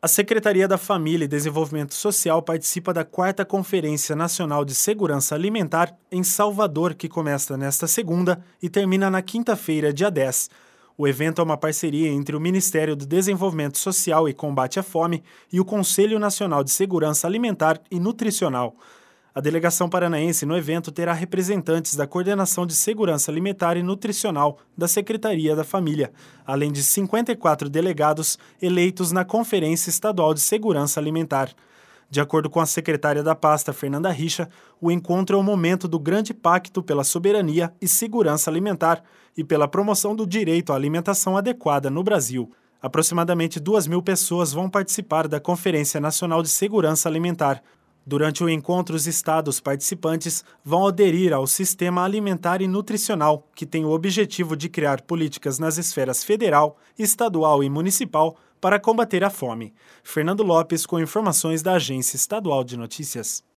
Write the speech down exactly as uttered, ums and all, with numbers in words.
A Secretaria da Família e Desenvolvimento Social participa da quarta Conferência Nacional de Segurança Alimentar em Salvador, que começa nesta segunda e termina na quinta-feira, dia dez. O evento é uma parceria entre o Ministério do Desenvolvimento Social e Combate à Fome e o Conselho Nacional de Segurança Alimentar e Nutricional. A delegação paranaense no evento terá representantes da Coordenação de Segurança Alimentar e Nutricional da Secretaria da Família, além de cinquenta e quatro delegados eleitos na Conferência Estadual de Segurança Alimentar. De acordo com a secretária da pasta, Fernanda Richa, o encontro é o momento do grande pacto pela soberania e segurança alimentar e pela promoção do direito à alimentação adequada no Brasil. Aproximadamente duas mil pessoas vão participar da Conferência Nacional de Segurança Alimentar. Durante o encontro, os estados participantes vão aderir ao Sistema Alimentar e Nutricional, que tem o objetivo de criar políticas nas esferas federal, estadual e municipal para combater a fome. Fernando Lopes, com informações da Agência Estadual de Notícias.